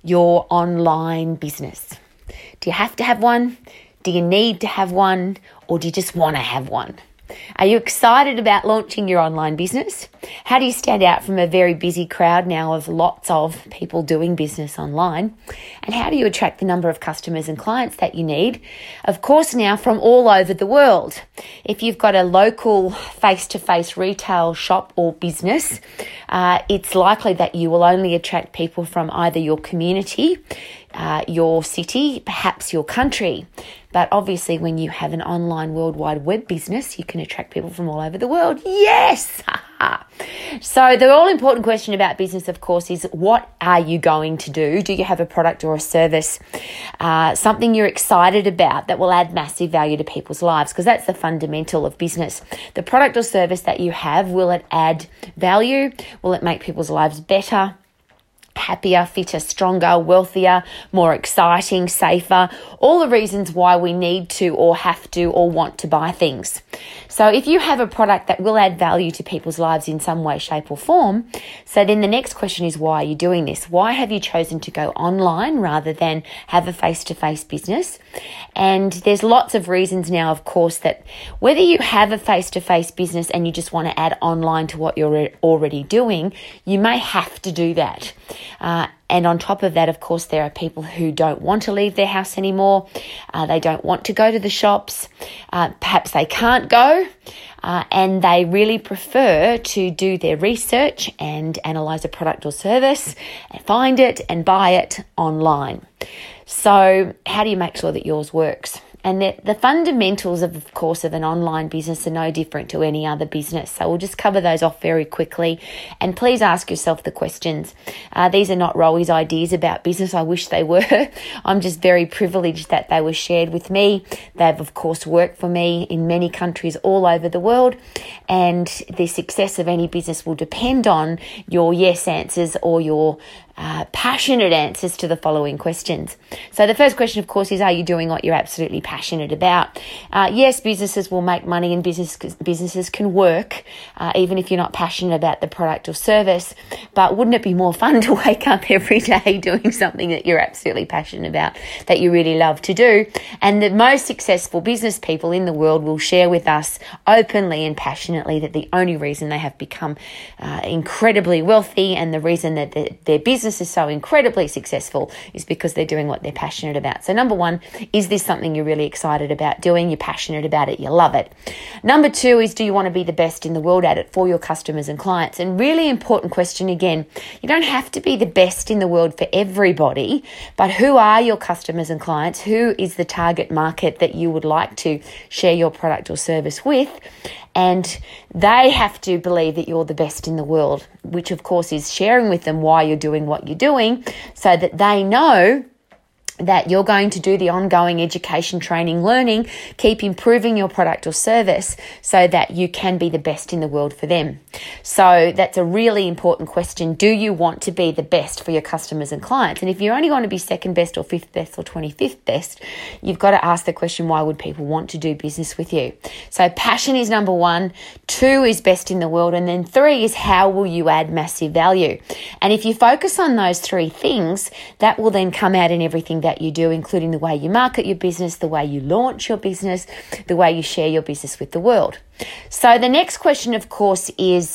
your online business? Do you have to have one? Do you need to have one? Or do you just want to have one? Are you excited about launching your online business? How do you stand out from a very busy crowd now of lots of people doing business online? And how do you attract the number of customers and clients that you need? Of course, now from all over the world. If you've got a local face-to-face retail shop or business, it's likely that you will only attract people from either your community, your city, perhaps your country. But obviously when you have an online World Wide Web business, you can attract people from all over the world. Yes! So the all-important question about business, of course, is what are you going to do? Do you have a product or a service, something you're excited about that will add massive value to people's lives? Because that's the fundamental of business. The product or service that you have, will it add value? Will it make people's lives better, happier, fitter, stronger, wealthier, more exciting, safer, all the reasons why we need to or have to or want to buy things. So if you have a product that will add value to people's lives in some way, shape or form, so then the next question is, why are you doing this? Why have you chosen to go online rather than have a face-to-face business? And there's lots of reasons now, of course, that whether you have a face-to-face business and you just want to add online to what you're already doing, you may have to do that. And on top of that, of course, there are people who don't want to leave their house anymore. They don't want to go to the shops. Perhaps they can't go. And they really prefer to do their research and analyze a product or service, and find it and buy it online. So how do you make sure that yours works? And the fundamentals, of course, of an online business are no different to any other business. So we'll just cover those off very quickly. And please ask yourself the questions. These are not Rowi's ideas about business. I wish they were. I'm just very privileged that they were shared with me. They've, of course, worked for me in many countries all over the world. And the success of any business will depend on your yes answers or your passionate answers to the following questions. So the first question, of course, is, are you doing what you're absolutely passionate about? Yes, businesses will make money and businesses can work, even if you're not passionate about the product or service. But wouldn't it be more fun to wake up every day doing something that you're absolutely passionate about, that you really love to do? And the most successful business people in the world will share with us openly and passionately that the only reason they have become incredibly wealthy and the reason that their business is so incredibly successful is because they're doing what they're passionate about. So number one, is this something you're really excited about doing? You're passionate about it. You love it. Number two is, do you want to be the best in the world at it for your customers and clients? And really important question again, you don't have to be the best in the world for everybody, but who are your customers and clients? Who is the target market that you would like to share your product or service with? And they have to believe that you're the best in the world, which of course is sharing with them why you're doing what you're doing so that they know that you're going to do the ongoing education, training, learning, keep improving your product or service so that you can be the best in the world for them. So that's a really important question. Do you want to be the best for your customers and clients? And if you're only going to be second best or fifth best or 25th best, you've got to ask the question, why would people want to do business with you? So passion is number one, two is best in the world, and then three is how will you add massive value? And if you focus on those three things, that will then come out in everything that you do, including the way you market your business, the way you launch your business, the way you share your business with the world. So the next question, of course, is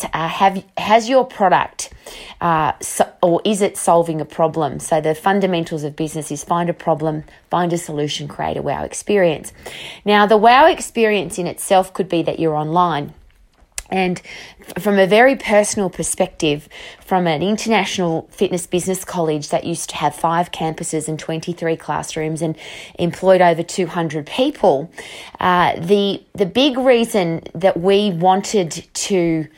has your product or is it solving a problem? So the fundamentals of business is find a problem, find a solution, create a wow experience. Now, the wow experience in itself could be that you're online. And from a very personal perspective, from an international fitness business college that used to have 5 campuses and 23 classrooms and employed over 200 people, the big reason that we wanted to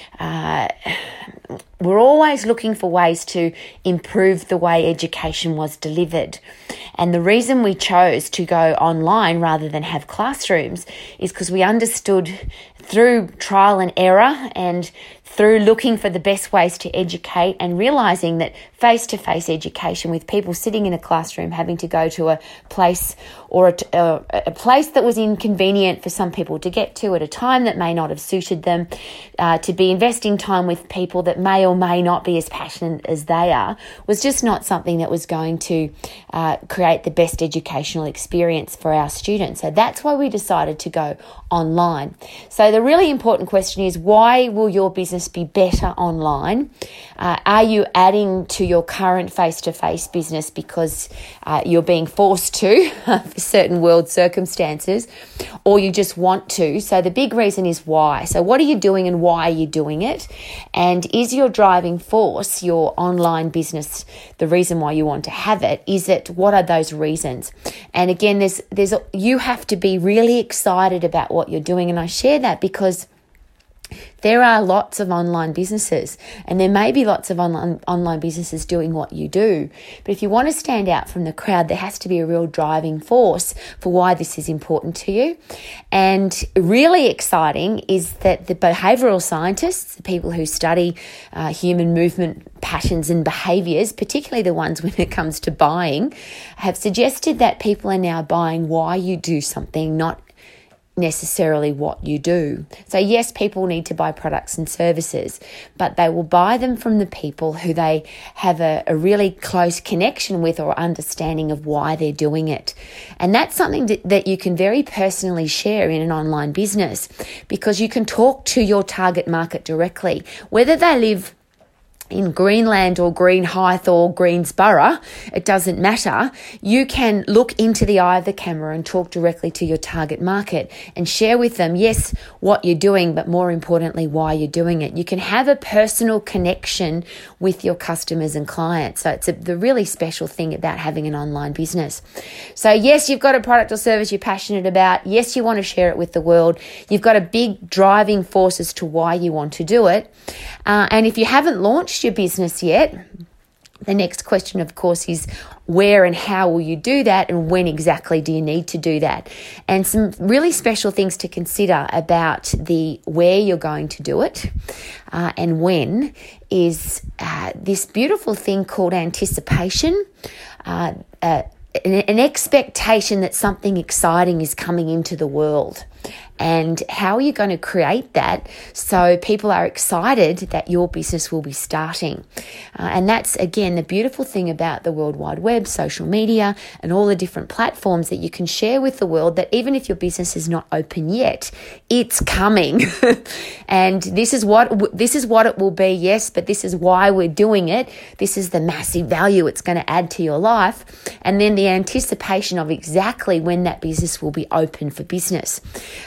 we're always looking for ways to improve the way education was delivered. And the reason we chose to go online rather than have classrooms is because we understood through trial and error and through looking for the best ways to educate and realizing that face-to-face education with people sitting in a classroom having to go to a place or a place that was inconvenient for some people to get to at a time that may not have suited them, to be investing time with people that may or may not be as passionate as they are, was just not something that was going to create the best educational experience for our students. So that's why we decided to go online. So the really important question is, why will your business be better online? Are you adding to your current face-to-face business because you're being forced to for certain world circumstances, or you just want to? So the big reason is why. So what are you doing and why are you doing it? And is your driving force, your online business, the reason why you want to have it? What are those reasons? And again, you have to be really excited about what you're doing. And I share that because there are lots of online businesses, and there may be lots of online businesses doing what you do. But if you want to stand out from the crowd, there has to be a real driving force for why this is important to you. And really exciting is that the behavioral scientists, the people who study human movement patterns and behaviors, particularly the ones when it comes to buying, have suggested that people are now buying why you do something, not necessarily what you do. So yes, people need to buy products and services, but they will buy them from the people who they have a really close connection with or understanding of why they're doing it. And that's something that you can very personally share in an online business, because you can talk to your target market directly, whether they live in Greenland or Greenhithe or Greensborough, it doesn't matter. You can look into the eye of the camera and talk directly to your target market and share with them, yes, what you're doing, but more importantly, why you're doing it. You can have a personal connection with your customers and clients. So it's the really special thing about having an online business. So yes, you've got a product or service you're passionate about. Yes, you want to share it with the world. You've got a big driving force as to why you want to do it. And if you haven't launched your business yet, the next question, of course, is where and how will you do that, and when exactly do you need to do that? And some really special things to consider about the where you're going to do it and when is this beautiful thing called anticipation. An expectation that something exciting is coming into the world. And how are you going to create that so people are excited that your business will be starting? And that's, again, the beautiful thing about the World Wide Web, social media, and all the different platforms that you can share with the world, that even if your business is not open yet, it's coming. And this is what it will be, yes, but this is why we're doing it. This is the massive value it's going to add to your life. And then the anticipation of exactly when that business will be open for business.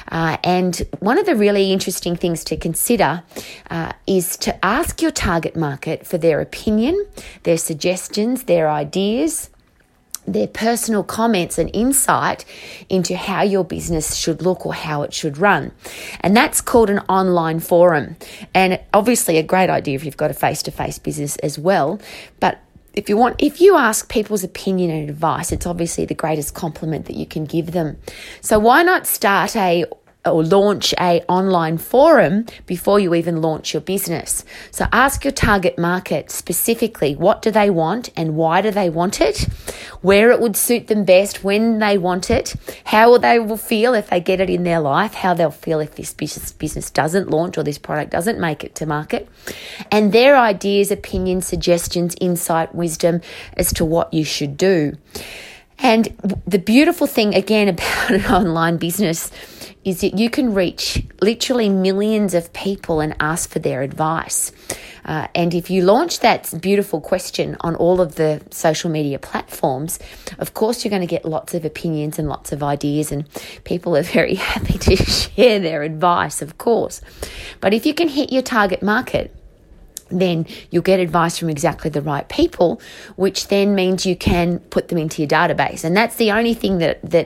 And one of the really interesting things to consider is to ask your target market for their opinion, their suggestions, their ideas, their personal comments and insight into how your business should look or how it should run. And that's called an online forum. And obviously a great idea if you've got a face-to-face business as well. But if you ask people's opinion and advice, it's obviously the greatest compliment that you can give them. So why not start or launch a online forum before you even launch your business? So ask your target market specifically, what do they want and why do they want it? Where it would suit them best, when they want it, how they will feel if they get it in their life, how they'll feel if this business doesn't launch or this product doesn't make it to market, and their ideas, opinions, suggestions, insight, wisdom as to what you should do. And the beautiful thing, again, about an online business is that you can reach literally millions of people and ask for their advice. And if you launch that beautiful question on all of the social media platforms, of course, you're going to get lots of opinions and lots of ideas, and people are very happy to share their advice, of course. But if you can hit your target market, then you'll get advice from exactly the right people, which then means you can put them into your database. And that's the only thing that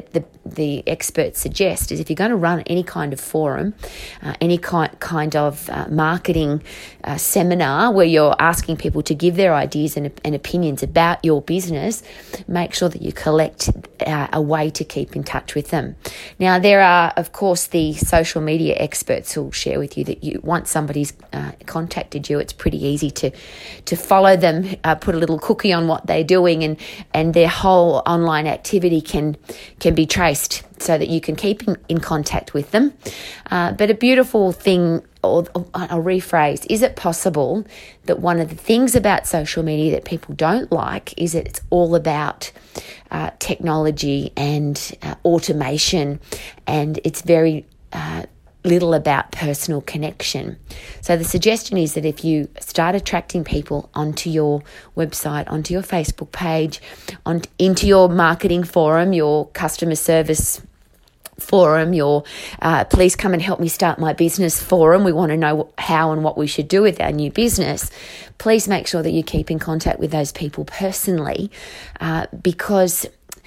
the experts suggest is if you're going to run any kind of forum, any kind of marketing seminar where you're asking people to give their ideas and opinions about your business, make sure that you collect a way to keep in touch with them. Now, there are, of course, the social media experts who will share with you that once somebody's contacted you, it's pretty easy to follow them, put a little cookie on what they're doing, and their whole online activity can be traced so that you can keep in contact with them. But a beautiful thing, or I'll rephrase, is it possible that one of the things about social media that people don't like is that it's all about technology and automation, and it's very little about personal connection. So the suggestion is that if you start attracting people onto your website, onto your Facebook page, into your marketing forum, your customer service forum, your please come and help me start my business forum, we want to know how and what we should do with our new business, please make sure that you keep in contact with those people personally, because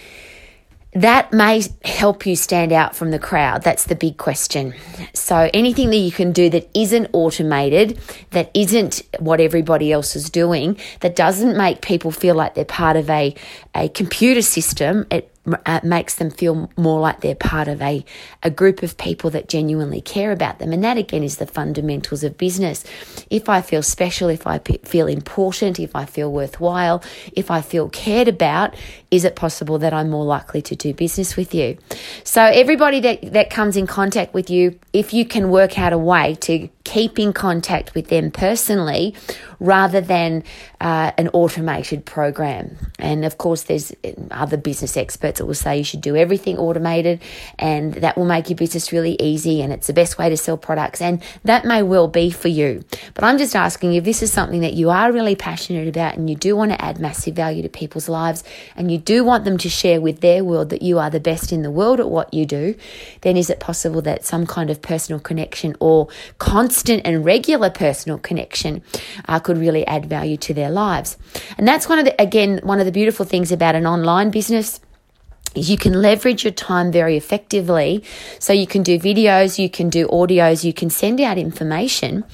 that may help you stand out from the crowd. That's the big question. So anything that you can do that isn't automated, that isn't what everybody else is doing, that doesn't make people feel like they're part of a computer system, it makes them feel more like they're part of a group of people that genuinely care about them. And that, again, is the fundamentals of business. If I feel special, if I feel important, if I feel worthwhile, if I feel cared about, is it possible that I'm more likely to do business with you? So everybody that comes in contact with you, if you can work out a way to keep in contact with them personally rather than an automated program. And of course, there's other business experts that will say you should do everything automated, and that will make your business really easy, and it's the best way to sell products, and that may well be for you. But I'm just asking, if this is something that you are really passionate about and you do want to add massive value to people's lives, and you do want them to share with their world that you are the best in the world at what you do, then is it possible that some kind of personal connection or constant and regular personal connection could really add value to their lives? And that's one of the beautiful things about an online business is you can leverage your time very effectively. So you can do videos, you can do audios, you can send out information,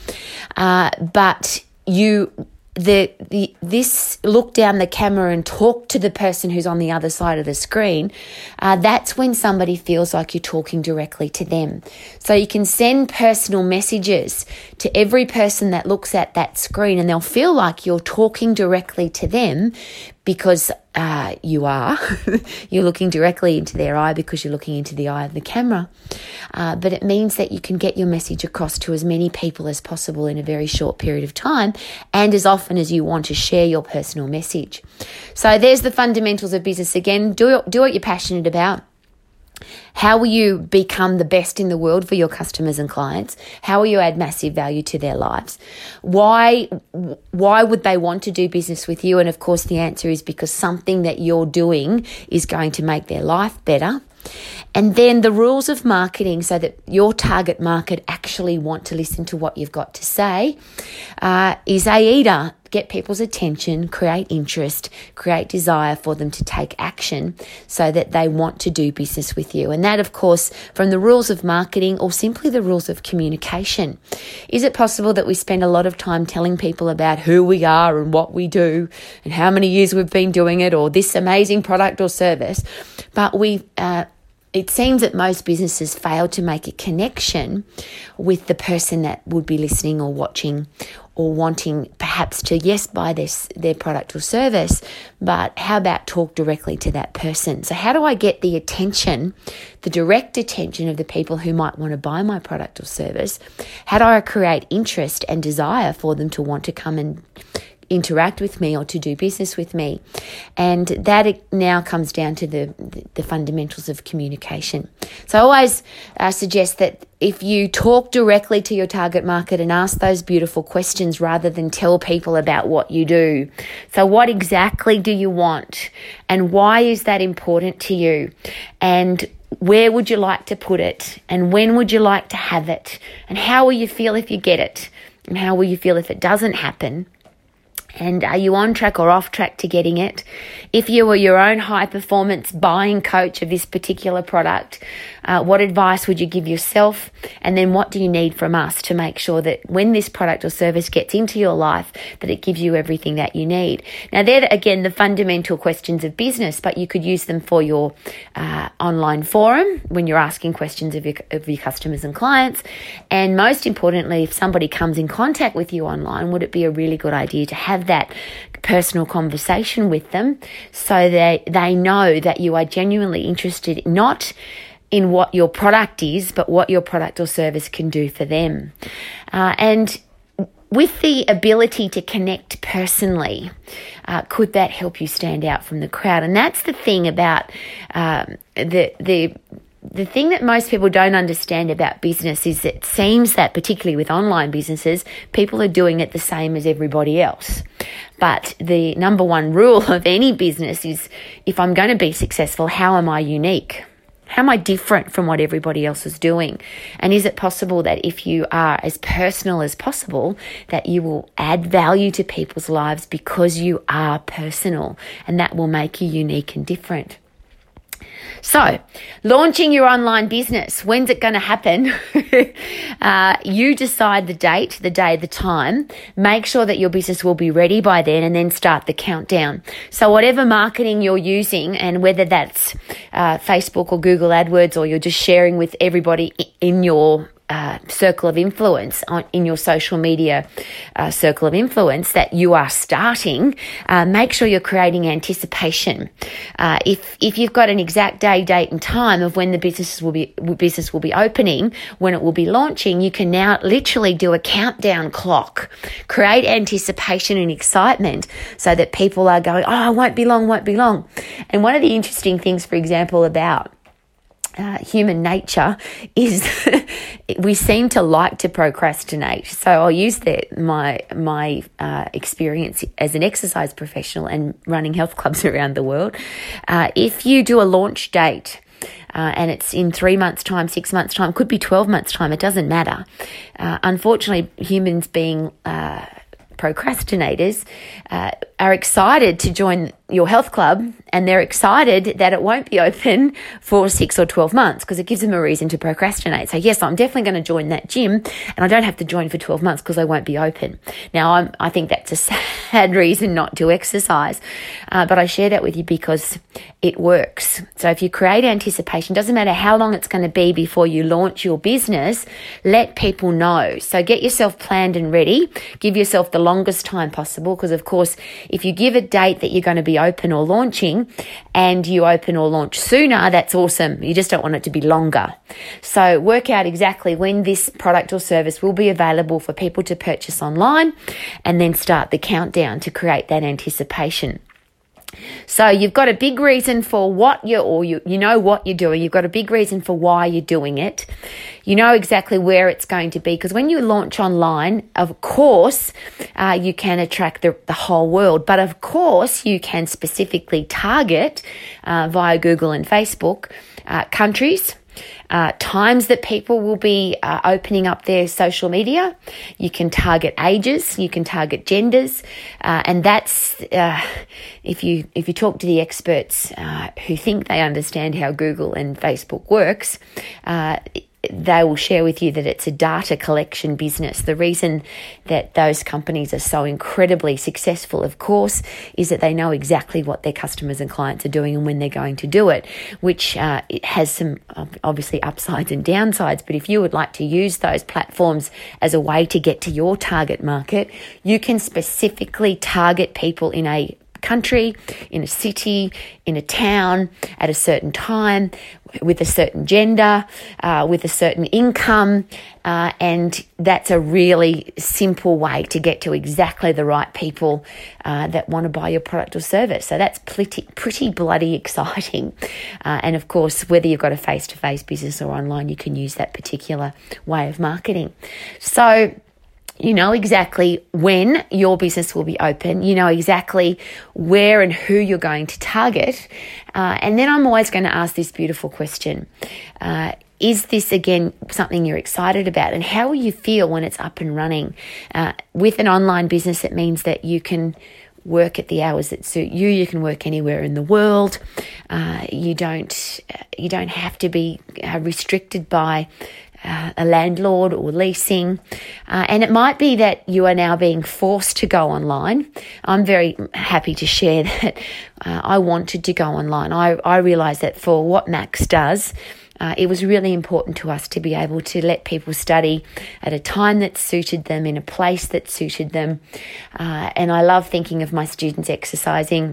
but this look down the camera and talk to the person who's on the other side of the screen, that's when somebody feels like you're talking directly to them. So you can send personal messages to every person that looks at that screen, and they'll feel like you're talking directly to them because you are. You're looking directly into their eye because you're looking into the eye of the camera. But it means that you can get your message across to as many people as possible in a very short period of time, and as often as you want to share your personal message. So there's the fundamentals of business again. Do what you're passionate about. How will you become the best in the world for your customers and clients? How will you add massive value to their lives? Why would they want to do business with you? And of course, the answer is because something that you're doing is going to make their life better. And then the rules of marketing, so that your target market actually want to listen to what you've got to say, is either get people's attention, create interest, create desire for them to take action so that they want to do business with you. And that, of course, from the rules of marketing or simply the rules of communication. Is it possible that we spend a lot of time telling people about who we are and what we do and how many years we've been doing it, or this amazing product or service, but it seems that most businesses fail to make a connection with the person that would be listening or watching or wanting perhaps to, yes, buy their product or service, but how about talk directly to that person? So how do I get the attention, the direct attention of the people who might want to buy my product or service? How do I create interest and desire for them to want to come and interact with me or to do business with me? And that now comes down to the fundamentals of communication. So I always suggest that if you talk directly to your target market and ask those beautiful questions rather than tell people about what you do. So what exactly do you want? And why is that important to you? And where would you like to put it? And when would you like to have it? And how will you feel if you get it? And how will you feel if it doesn't happen? And are you on track or off track to getting it? If you were your own high performance buying coach of this particular product, what advice would you give yourself? And then what do you need from us to make sure that when this product or service gets into your life, that it gives you everything that you need? Now, they're, again, the fundamental questions of business, but you could use them for your online forum when you're asking questions of your customers and clients. And most importantly, if somebody comes in contact with you online, would it be a really good idea to have that personal conversation with them so that they know that you are genuinely interested not in what your product is, but what your product or service can do for them. And with the ability to connect personally, could that help you stand out from the crowd? And that's the thing about the thing that most people don't understand about business is it seems that, particularly with online businesses, people are doing it the same as everybody else. But the number one rule of any business is, if I'm going to be successful, how am I unique? How am I different from what everybody else is doing? And is it possible that if you are as personal as possible, that you will add value to people's lives because you are personal, and that will make you unique and different? So, launching your online business, when's it going to happen? You decide the date, the day, the time. Make sure that your business will be ready by then, and then start the countdown. So whatever marketing you're using, and whether that's Facebook or Google AdWords, or you're just sharing with everybody in your circle of influence, in your social media circle of influence that you are starting, make sure you're creating anticipation. If you've got an exact day, date and time of when the business will be opening, when it will be launching, you can now literally do a countdown clock. Create anticipation and excitement so that people are going, oh, it won't be long. And one of the interesting things, for example, about human nature is we seem to like to procrastinate. So I'll use my experience as an exercise professional and running health clubs around the world. If you do a launch date, and it's in 3 months' time, 6 months' time, could be 12 months' time, it doesn't matter. Unfortunately, humans being procrastinators are excited to join your health club, and they're excited that it won't be open for 6 or 12 months because it gives them a reason to procrastinate. So yes, I'm definitely going to join that gym, and I don't have to join for 12 months because I won't be open. Now, I think that's a sad reason not to exercise, but I share that with you because it works. So if you create anticipation, doesn't matter how long it's going to be before you launch your business, let people know. So get yourself planned and ready. Give yourself the longest time possible, because of course, if you give a date that you're going to be open or launching and you open or launch sooner, that's awesome. You just don't want it to be longer. So work out exactly when this product or service will be available for people to purchase online, and then start the countdown to create that anticipation. So you've got a big reason for what you know what you're doing. You've got a big reason for why you're doing it. You know exactly where it's going to be, because when you launch online, of course, you can attract the whole world. But of course, you can specifically target via Google and Facebook countries, times that people will be opening up their social media. You can target ages, you can target genders, and that's if you talk to the experts who think they understand how Google and Facebook works, they will share with you that it's a data collection business. The reason that those companies are so incredibly successful, of course, is that they know exactly what their customers and clients are doing and when they're going to do it, which it has some obviously upsides and downsides. But if you would like to use those platforms as a way to get to your target market, you can specifically target people in a country, in a city, in a town, at a certain time, with a certain gender, with a certain income, and that's a really simple way to get to exactly the right people that want to buy your product or service. So that's pretty bloody exciting. And of course, whether you've got a face-to-face business or online, you can use that particular way of marketing. So you know exactly when your business will be open. You know exactly where and who you're going to target. And then I'm always going to ask this beautiful question. is this, again, something you're excited about? And how will you feel when it's up and running? With an online business, it means that you can work at the hours that suit you. You can work anywhere in the world. You don't have to be restricted by a landlord or leasing. And it might be that you are now being forced to go online. I'm very happy to share that I wanted to go online. I realised that for what Max does, it was really important to us to be able to let people study at a time that suited them, in a place that suited them. And I love thinking of my students exercising,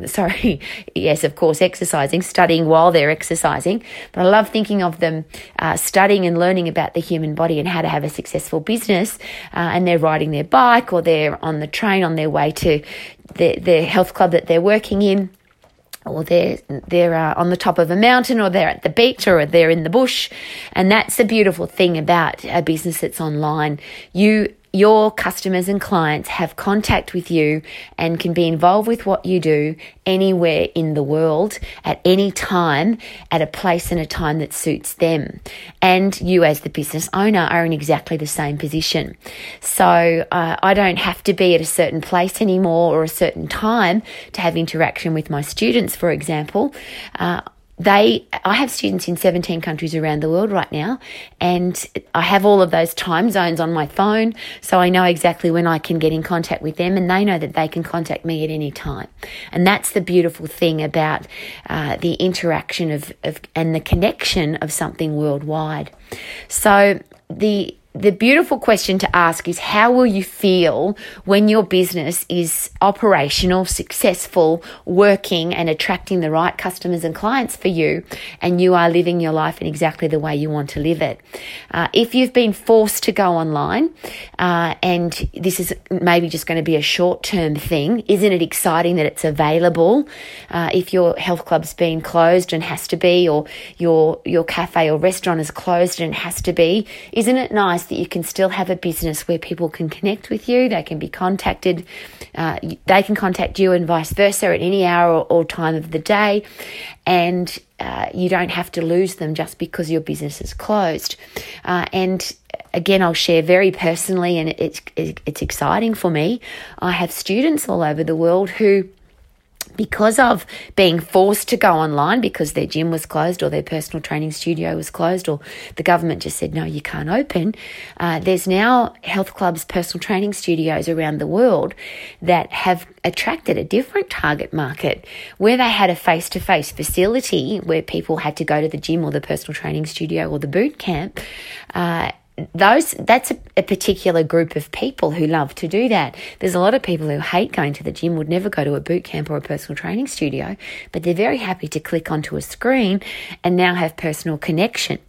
studying while they're exercising. But I love thinking of them studying and learning about the human body and how to have a successful business. And they're riding their bike, or they're on the train on their way to the health club that they're working in, or they're on the top of a mountain, or they're at the beach, or they're in the bush. And that's the beautiful thing about a business that's online. Your customers and clients have contact with you and can be involved with what you do anywhere in the world at any time, at a place and a time that suits them. And you, as the business owner, are in exactly the same position. So I don't have to be at a certain place anymore or a certain time to have interaction with my students, for example. I have students in 17 countries around the world right now, and I have all of those time zones on my phone, so I know exactly when I can get in contact with them, and they know that they can contact me at any time. And that's the beautiful thing about the interaction of and the connection of something worldwide. So the beautiful question to ask is, how will you feel when your business is operational, successful, working and attracting the right customers and clients for you, and you are living your life in exactly the way you want to live it? If you've been forced to go online, and this is maybe just going to be a short-term thing, isn't it exciting that it's available? If your health club's been closed and has to be, or your cafe or restaurant is closed and has to be, isn't it nice that you can still have a business where people can connect with you, they can be contacted, they can contact you and vice versa at any hour or time of the day, and you don't have to lose them just because your business is closed. And again, I'll share very personally, and it's exciting for me. I have students all over the world who, because of being forced to go online because their gym was closed or their personal training studio was closed, or the government just said, no, you can't open, there's now health clubs, personal training studios around the world that have attracted a different target market. Where they had a face-to-face facility where people had to go to the gym or the personal training studio or the boot camp, that's a particular group of people who love to do that. There's a lot of people who hate going to the gym, would never go to a boot camp or a personal training studio, but they're very happy to click onto a screen and now have personal connection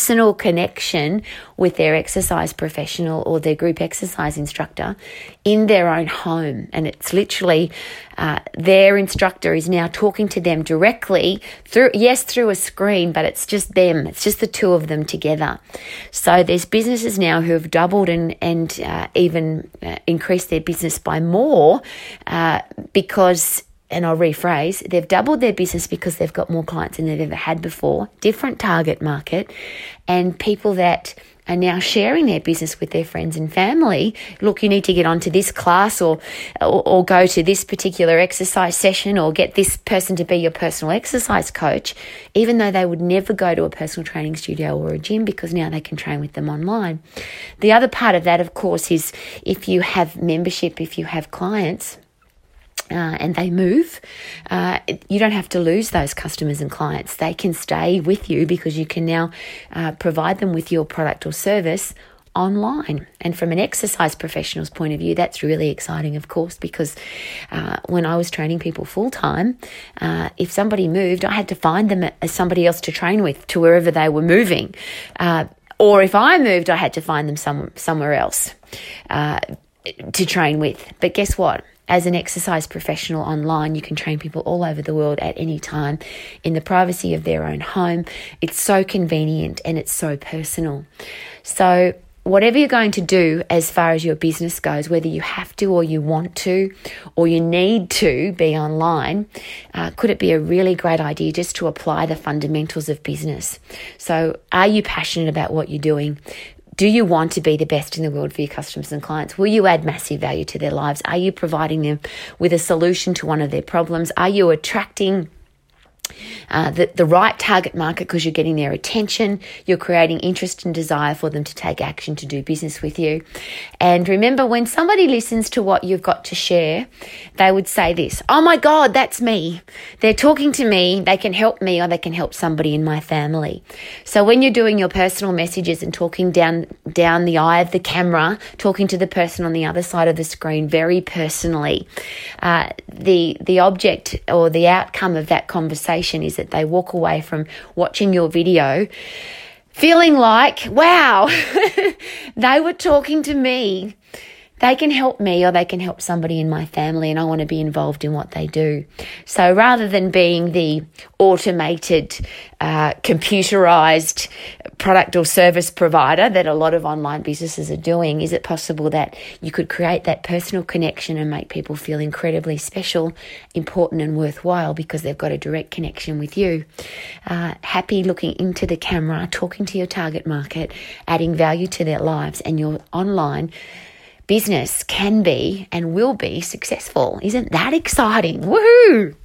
with their exercise professional or their group exercise instructor in their own home. And it's literally their instructor is now talking to them directly through a screen, but it's just them. It's just the two of them together. So there's businesses now who have doubled and even increased their business by more because, and I'll rephrase, they've doubled their business because they've got more clients than they've ever had before, different target market, and people that are now sharing their business with their friends and family. Look, you need to get onto this class or go to this particular exercise session or get this person to be your personal exercise coach, even though they would never go to a personal training studio or a gym, because now they can train with them online. The other part of that, of course, is if you have membership, if you have clients, and they move, you don't have to lose those customers and clients. They can stay with you because you can now provide them with your product or service online. And from an exercise professional's point of view, that's really exciting, of course, because when I was training people full-time, if somebody moved, I had to find them as somebody else to train with to wherever they were moving. Or if I moved, I had to find them somewhere else to train with. But guess what? As an exercise professional online, you can train people all over the world at any time in the privacy of their own home. It's so convenient and it's so personal. So whatever you're going to do as far as your business goes, whether you have to or you want to or you need to be online, could it be a really great idea just to apply the fundamentals of business? So are you passionate about what you're doing? Do you want to be the best in the world for your customers and clients? Will you add massive value to their lives? Are you providing them with a solution to one of their problems? Are you attracting the right target market because you're getting their attention? You're creating interest and desire for them to take action to do business with you. And remember, when somebody listens to what you've got to share, they would say this: oh my God, that's me. They're talking to me. They can help me, or they can help somebody in my family. So when you're doing your personal messages and talking down the eye of the camera, talking to the person on the other side of the screen very personally, the object or the outcome of that conversation is that they walk away from watching your video feeling like, wow, they were talking to me. They can help me, or they can help somebody in my family, and I want to be involved in what they do. So rather than being the automated, computerized product or service provider that a lot of online businesses are doing, is it possible that you could create that personal connection and make people feel incredibly special, important and worthwhile because they've got a direct connection with you? Happy looking into the camera, talking to your target market, adding value to their lives, and your online business can be and will be successful. Isn't that exciting? Woohoo!